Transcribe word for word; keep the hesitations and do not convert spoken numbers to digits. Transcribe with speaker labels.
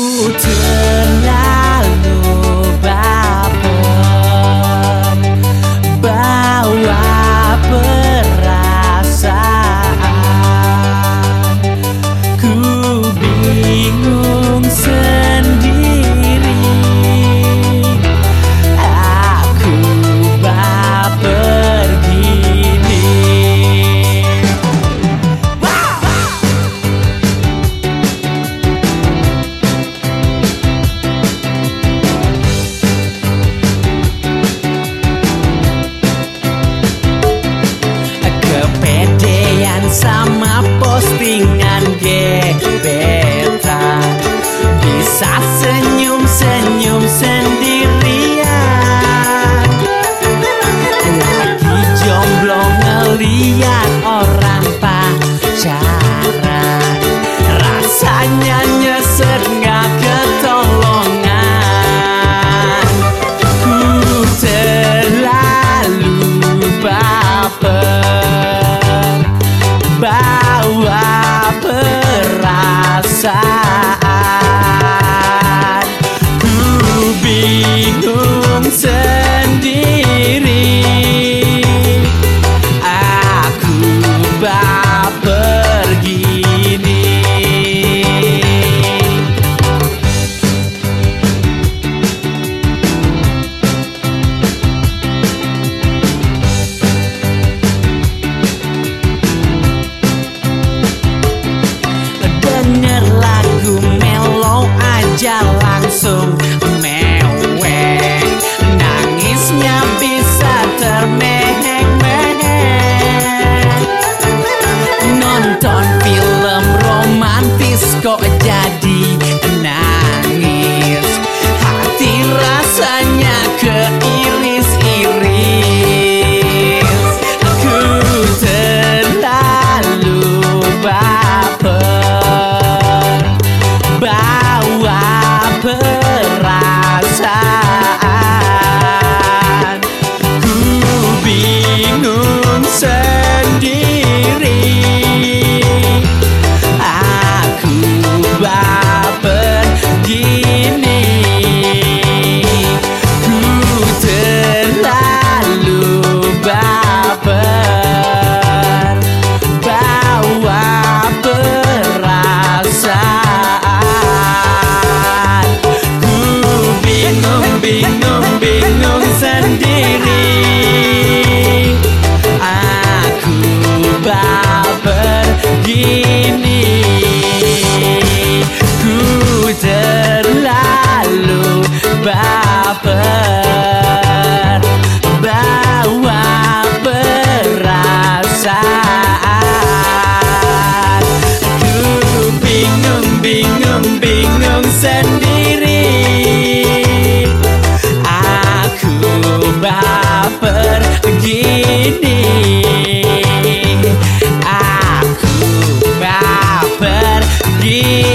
Speaker 1: terlalu baper, bawa perasaan. Ku bingung sendiri, aku baper gini. Kepedean sama postingan gebetan, bisa senyum-senyum sendirian. Lagi jomblo ngeliat orang pacaran, rasanya nyesek gak ketolongan. Ku terlalu baper, bawa perasaan. Ku bingung sendiri, aku baper gini. Denger lagu melo aja langsung mewek, nangisnya bisa termehek-mehek. Nonton film romantis kok jadi nangis, hati rasanya keiris-iris. Aku terlalu baper, bawa perasaan. Ku bingung sendiri, aku baper gini. Ku terlalu baper, bawa perasaan. Ku bingung, bingung, bingung sendiri, aku baper gini. Ku terlalu baper, bawa perasaan. Ku bingung, bingung, bingung sendiri, aku baper gini. Aku baper gini.